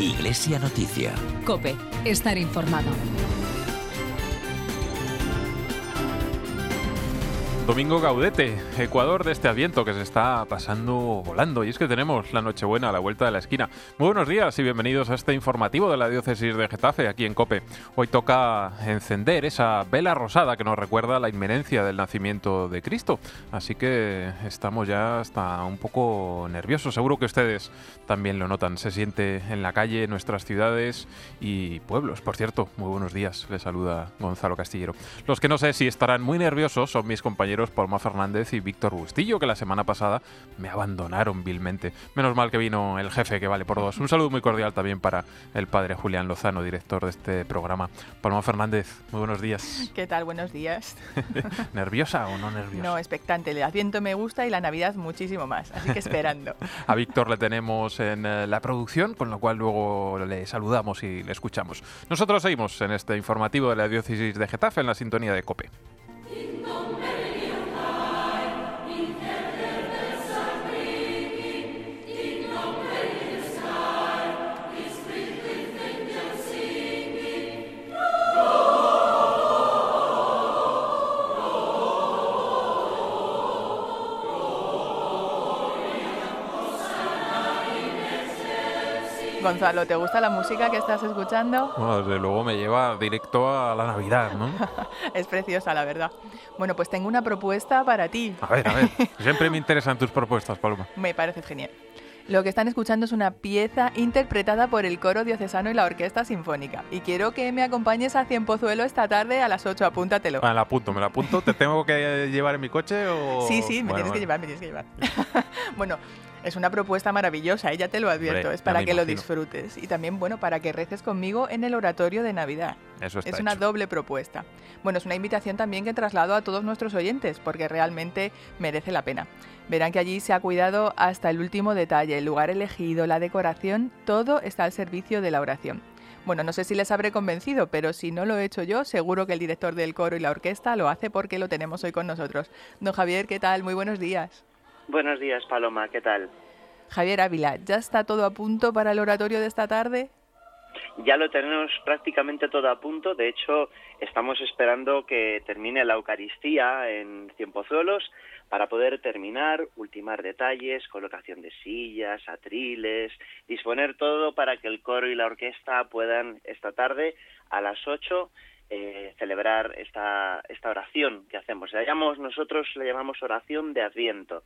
Iglesia Noticia. COPE. Estar informado. Domingo Gaudete, Ecuador de este Adviento que se está pasando volando, y es que tenemos la Nochebuena a la vuelta de la esquina. Muy buenos días y bienvenidos a este informativo de la Diócesis de Getafe, aquí en COPE. Hoy toca encender esa vela rosada que nos recuerda la inminencia del nacimiento de Cristo, así que estamos ya hasta un poco nerviosos. Seguro que ustedes también lo notan, se siente en la calle, en nuestras ciudades y pueblos. Por cierto, muy buenos días, les saluda Gonzalo Castillero. Los que no sé si estarán muy nerviosos son mis compañeros Paloma Fernández y Víctor Bustillo, que la semana pasada me abandonaron vilmente. Menos mal que vino el jefe, que vale por dos. Un saludo muy cordial también para el padre Julián Lozano, director de este programa. Paloma Fernández, muy buenos días. ¿Qué tal? Buenos días. ¿Nerviosa o no nerviosa? No, expectante. El Adviento me gusta y la Navidad muchísimo más, así que esperando. A Víctor le tenemos en la producción, con lo cual luego le saludamos y le escuchamos. Nosotros seguimos en este informativo de la Diócesis de Getafe en la sintonía de COPE. Gonzalo, ¿te gusta la música que estás escuchando? Bueno, desde luego me lleva directo a la Navidad, ¿no? Es preciosa, la verdad. Bueno, pues tengo una propuesta para ti. A ver. Siempre me interesan tus propuestas, Paloma. Me parece genial. Lo que están escuchando es una pieza interpretada por el Coro Diocesano y la Orquesta Sinfónica. Y quiero que me acompañes a Cienpozuelo esta tarde a las 8, apúntatelo. Me la apunto. ¿Te tengo que llevar en mi coche o...? Sí, me tienes que llevar. Bueno, es una propuesta maravillosa, ya te lo advierto. Hombre, es para que lo imagino. disfrutes. Y también, bueno, para que reces conmigo en el oratorio de Navidad. Eso está Es una hecho. doble propuesta. Bueno, es una invitación también que traslado a todos nuestros oyentes, porque realmente merece la pena. Verán que allí se ha cuidado hasta el último detalle, el lugar elegido, la decoración, todo está al servicio de la oración. Bueno, no sé si les habré convencido, pero si no lo he hecho yo, seguro que el director del coro y la orquesta lo hace porque lo tenemos hoy con nosotros. Don Javier, ¿qué tal? Muy buenos días. Buenos días, Paloma, ¿qué tal? Javier Ávila, ¿ya está todo a punto para el oratorio de esta tarde? Ya lo tenemos prácticamente todo a punto. De hecho, estamos esperando que termine la Eucaristía en Cienpozuelos para poder terminar, ultimar detalles, colocación de sillas, atriles, disponer todo para que el coro y la orquesta puedan esta tarde a las 8 celebrar esta oración que hacemos. Nosotros le llamamos oración de Adviento.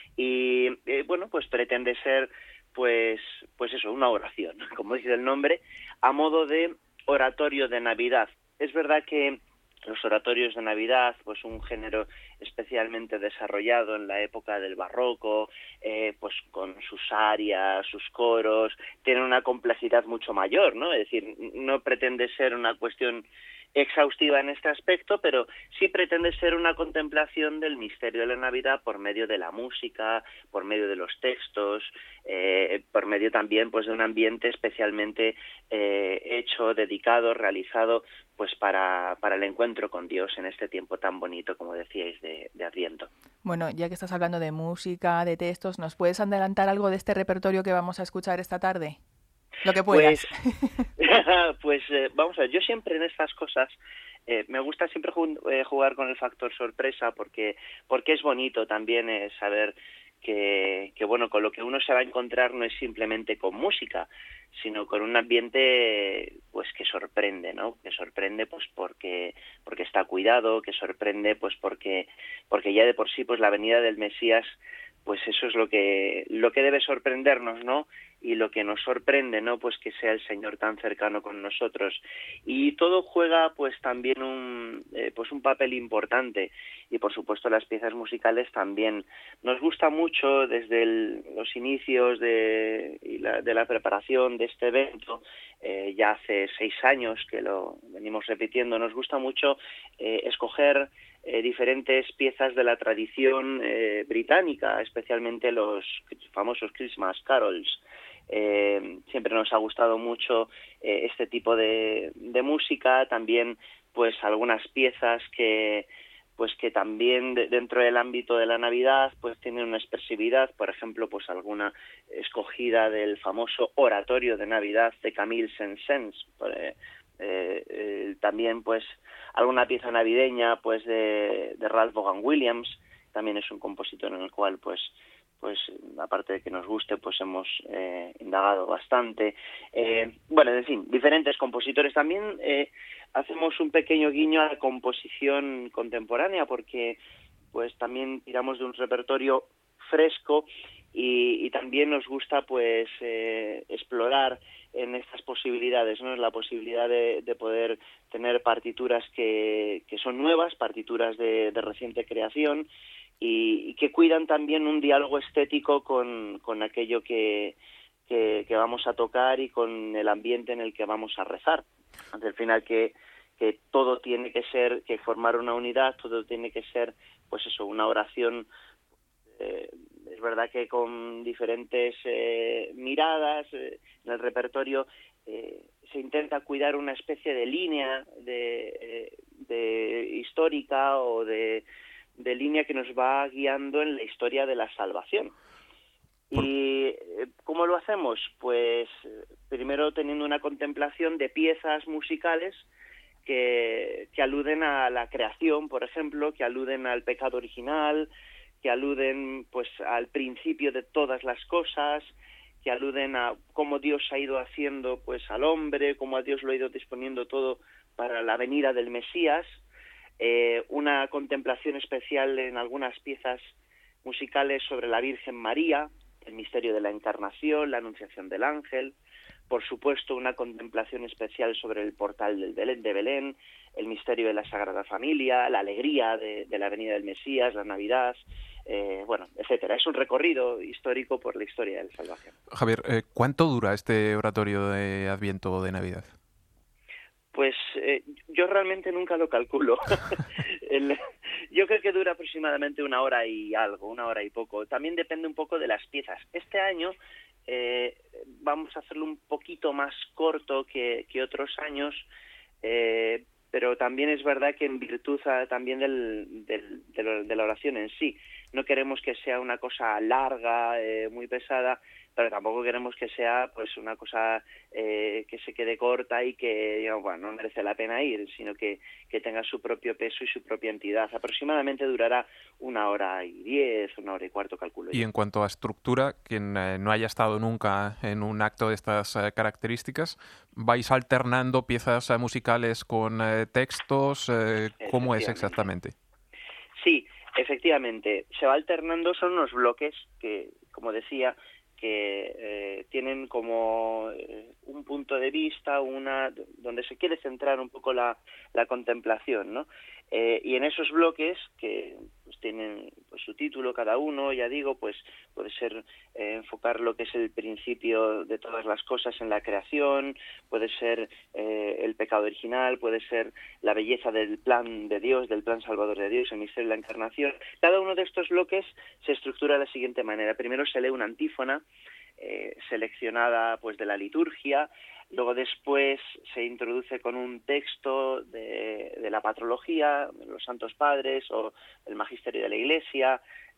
Y bueno, pues pretende ser pues eso, una oración, como dice el nombre, a modo de oratorio de Navidad. Es verdad que los oratorios de Navidad, pues un género especialmente desarrollado en la época del barroco, pues con sus arias, sus coros, tienen una complejidad mucho mayor, ¿no? Es decir, no pretende ser una cuestión exhaustiva en este aspecto, pero sí pretende ser una contemplación del misterio de la Navidad por medio de la música, por medio de los textos, por medio también pues de un ambiente especialmente hecho, dedicado, realizado pues para el encuentro con Dios en este tiempo tan bonito, como decíais, de Adviento. Bueno, ya que estás hablando de música, de textos, ¿nos puedes adelantar algo de este repertorio que vamos a escuchar esta tarde? Lo que puedas. Vamos a ver, yo siempre en estas cosas me gusta siempre jugar con el factor sorpresa porque es bonito también saber que bueno, con lo que uno se va a encontrar no es simplemente con música, sino con un ambiente pues que sorprende, ¿no? Que sorprende pues porque está cuidado, que sorprende pues porque ya de por sí pues la venida del Mesías, pues eso es lo que debe sorprendernos, ¿no? Y lo que nos sorprende, ¿no? Pues que sea el Señor tan cercano con nosotros. Y todo juega pues también un papel importante. Y por supuesto las piezas musicales también. Nos gusta mucho desde los inicios de la preparación de este evento, ya hace 6 años que lo venimos repitiendo, nos gusta mucho escoger diferentes piezas de la tradición británica, especialmente los famosos Christmas carols. Siempre nos ha gustado mucho este tipo de música, también pues algunas piezas que pues que también dentro del ámbito de la Navidad pues tienen una expresividad, por ejemplo, pues alguna escogida del famoso oratorio de Navidad de Camille Saint-Saëns, también pues alguna pieza navideña pues de Ralph Vaughan Williams, también es un compositor en el cual pues aparte de que nos guste, pues hemos indagado bastante. Bueno, en fin, diferentes compositores. También hacemos un pequeño guiño a la composición contemporánea, porque pues también tiramos de un repertorio fresco y también nos gusta pues explorar en estas posibilidades, ¿no? La posibilidad de poder tener partituras que son nuevas, partituras de reciente creación, y que cuidan también un diálogo estético con aquello que vamos a tocar y con el ambiente en el que vamos a rezar. Al final que todo tiene que ser, que formar una unidad, todo tiene que ser, pues eso, una oración, es verdad que con diferentes miradas en el repertorio se intenta cuidar una especie de línea de histórica o de línea que nos va guiando en la historia de la salvación. ¿Y cómo lo hacemos? Pues primero teniendo una contemplación de piezas musicales que aluden a la creación, por ejemplo, que aluden al pecado original, que aluden pues al principio de todas las cosas, que aluden a cómo Dios ha ido haciendo pues al hombre, cómo a Dios lo ha ido disponiendo todo para la venida del Mesías. Una contemplación especial en algunas piezas musicales sobre la Virgen María, el misterio de la Encarnación, la Anunciación del Ángel, por supuesto una contemplación especial sobre el portal de Belén, el misterio de la Sagrada Familia, la alegría de la venida del Mesías, la Navidad, bueno, etcétera. Es un recorrido histórico por la historia de la salvación. Javier, ¿cuánto dura este oratorio de Adviento de Navidad? Pues yo realmente nunca lo calculo. Yo creo que dura aproximadamente 1 hora y algo, 1 hora y poco. También depende un poco de las piezas. Este año vamos a hacerlo un poquito más corto que otros años, pero también es verdad que en virtud también de la oración en sí. No queremos que sea una cosa larga, muy pesada, pero tampoco queremos que sea pues una cosa que se quede corta y que, digamos, bueno, no merece la pena ir, sino que tenga su propio peso y su propia entidad. Aproximadamente durará 1 hora y 10, 1 hora y cuarto, calculo yo. Y en cuanto a estructura, quien no haya estado nunca en un acto de estas características, ¿vais alternando piezas musicales con textos? ¿Cómo es exactamente? Sí, efectivamente. Se va alternando, son unos bloques que, como decía, que tienen como un punto de vista, donde se quiere centrar un poco la contemplación, ¿no? Y en esos bloques, que pues tienen pues su título cada uno, ya digo, pues puede ser enfocar lo que es el principio de todas las cosas en la creación, puede ser el pecado original, puede ser la belleza del plan de Dios, del plan salvador de Dios, el misterio de la encarnación. Cada uno de estos bloques se estructura de la siguiente manera. Primero se lee una antífona seleccionada pues de la liturgia. Luego después se introduce con un texto de la patrología, de los Santos Padres o el Magisterio de la Iglesia.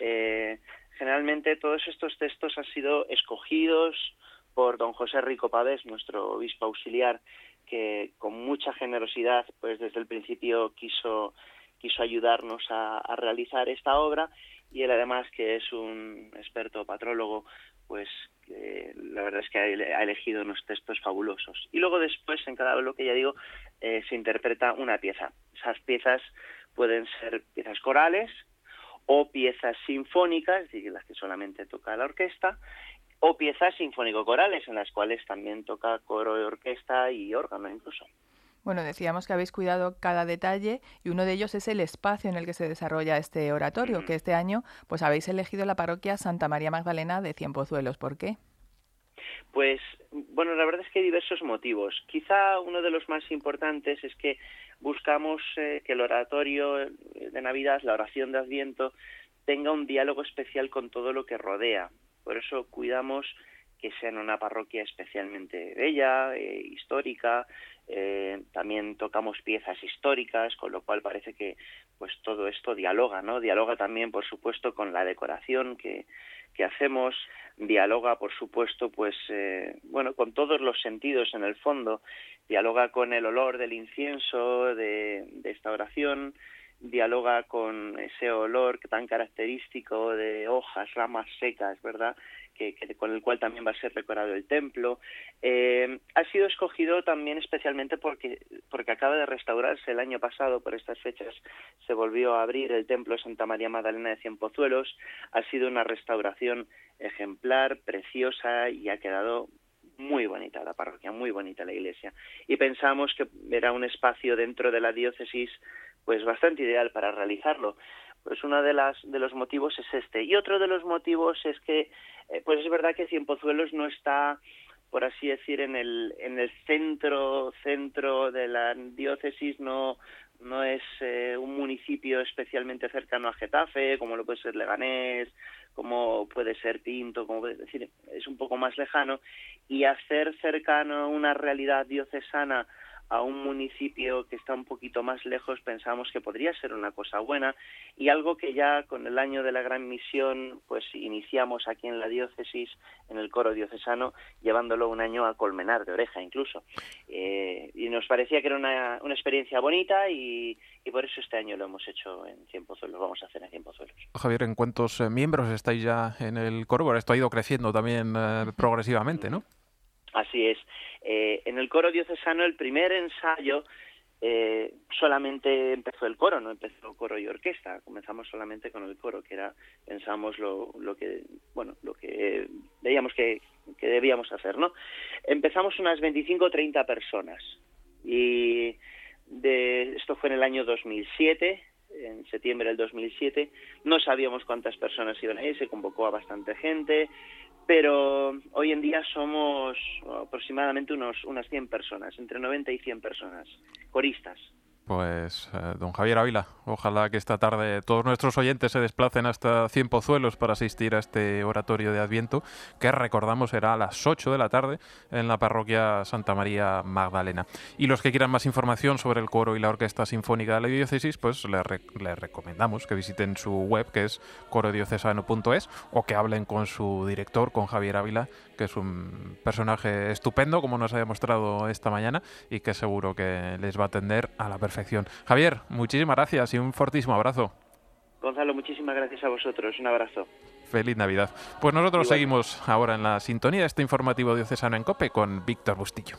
Generalmente todos estos textos han sido escogidos por don José Rico Pavés, nuestro obispo auxiliar, que con mucha generosidad pues desde el principio quiso ayudarnos a realizar esta obra, y él además, que es un experto patrólogo, pues la verdad es que ha elegido unos textos fabulosos. Y luego después, en cada bloque, ya digo, se interpreta una pieza. Esas piezas pueden ser piezas corales o piezas sinfónicas, es decir, las que solamente toca la orquesta, o piezas sinfónico-corales, en las cuales también toca coro y orquesta y órgano incluso. Bueno, decíamos que habéis cuidado cada detalle y uno de ellos es el espacio en el que se desarrolla este oratorio, que este año pues habéis elegido la parroquia Santa María Magdalena de Cienpozuelos. ¿Por qué? Pues, bueno, la verdad es que hay diversos motivos. Quizá uno de los más importantes es que buscamos que el oratorio de Navidad, la oración de Adviento, tenga un diálogo especial con todo lo que rodea. Por eso cuidamos que sea en una parroquia especialmente bella, histórica. También tocamos piezas históricas, con lo cual parece que pues todo esto dialoga, ¿no? Dialoga también, por supuesto, con la decoración que hacemos, dialoga, por supuesto, pues, con todos los sentidos en el fondo, dialoga con el olor del incienso de esta oración, dialoga con ese olor tan característico de hojas, ramas secas, ¿verdad?, con el cual también va a ser decorado el templo. Ha sido escogido también especialmente porque acaba de restaurarse el año pasado, por estas fechas se volvió a abrir el templo Santa María Magdalena de Cienpozuelos. Ha sido una restauración ejemplar, preciosa, y ha quedado muy bonita la parroquia, muy bonita la iglesia. Y pensamos que era un espacio dentro de la diócesis pues bastante ideal para realizarlo. Pues uno de los motivos es este. Y otro de los motivos es que pues es verdad que Cienpozuelos no está, por así decir, en el centro de la diócesis, no es un municipio especialmente cercano a Getafe, como lo puede ser Leganés, como puede ser Pinto, como puede decir, es un poco más lejano, y hacer cercano una realidad diocesana a un municipio que está un poquito más lejos, pensamos que podría ser una cosa buena, y algo que ya con el año de la Gran Misión pues iniciamos aquí en la diócesis, en el coro diocesano, llevándolo un año a Colmenar de Oreja incluso, y nos parecía que era una experiencia bonita, y por eso este año lo hemos hecho en Cienpozuelos, lo vamos a hacer en Cienpozuelos. Javier, ¿en cuántos miembros estáis ya en el coro? Bueno, esto ha ido creciendo también progresivamente, ¿no? Así es. En el coro diocesano el primer ensayo solamente empezó el coro, no empezó coro y orquesta. Comenzamos solamente con el coro, que era, pensamos lo que veíamos que debíamos hacer, ¿no? Empezamos unas 25 o 30 personas, y esto fue en el año 2007, en septiembre del 2007. No sabíamos cuántas personas iban a ir, se convocó a bastante gente, pero hoy en día somos aproximadamente unas 100 personas, entre 90 y 100 personas, coristas. Pues, don Javier Ávila, ojalá que esta tarde todos nuestros oyentes se desplacen hasta Cienpozuelos para asistir a este oratorio de Adviento, que recordamos será a las 8 de la tarde en la parroquia Santa María Magdalena. Y los que quieran más información sobre el coro y la orquesta sinfónica de la diócesis, pues les recomendamos que visiten su web, que es corodiocesano.es, o que hablen con su director, con Javier Ávila, que es un personaje estupendo, como nos ha demostrado esta mañana, y que seguro que les va a atender a la perfección. Javier, muchísimas gracias y un fortísimo abrazo. Gonzalo, muchísimas gracias a vosotros. Un abrazo. Feliz Navidad. Pues nosotros seguimos ahora en la sintonía de este informativo diocesano en COPE con Víctor Bustillo.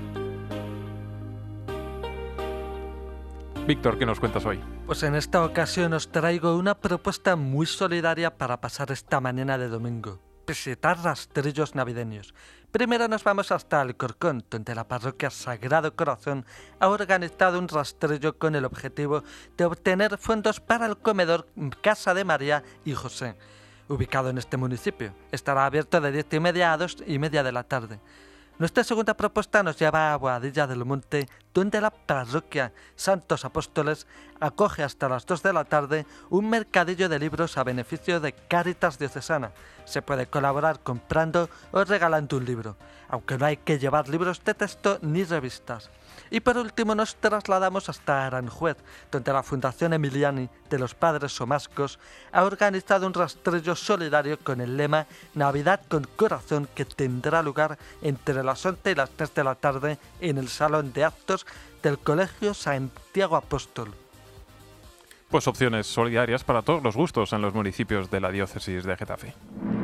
Víctor, ¿qué nos cuentas hoy? Pues en esta ocasión os traigo una propuesta muy solidaria para pasar esta mañana de domingo. Visitar rastrillos navideños. Primero nos vamos hasta Alcorcón, donde la parroquia Sagrado Corazón ha organizado un rastrillo con el objetivo de obtener fondos para el comedor Casa de María y José, ubicado en este municipio. Estará abierto de 10:30 a 2:30 de la tarde. Nuestra segunda propuesta nos lleva a Boadilla del Monte, donde la parroquia Santos Apóstoles acoge hasta las 2 de la tarde un mercadillo de libros a beneficio de Cáritas Diocesana. Se puede colaborar comprando o regalando un libro, aunque no hay que llevar libros de texto ni revistas. Y por último nos trasladamos hasta Aranjuez, donde la Fundación Emiliani de los Padres Somascos ha organizado un rastrillo solidario con el lema Navidad con Corazón, que tendrá lugar entre las 11 y las 3 de la tarde en el Salón de Actos del Colegio Santiago Apóstol. Pues opciones solidarias para todos los gustos en los municipios de la diócesis de Getafe.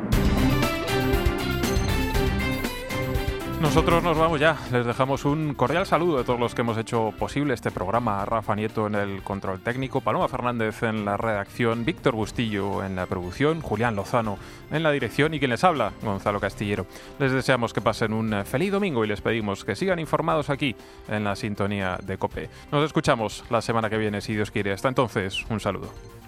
Nosotros nos vamos ya. Les dejamos un cordial saludo de todos los que hemos hecho posible este programa. Rafa Nieto en el control técnico, Paloma Fernández en la redacción, Víctor Bustillo en la producción, Julián Lozano en la dirección y quien les habla, Gonzalo Castillero. Les deseamos que pasen un feliz domingo y les pedimos que sigan informados aquí en la sintonía de COPE. Nos escuchamos la semana que viene, si Dios quiere. Hasta entonces, un saludo.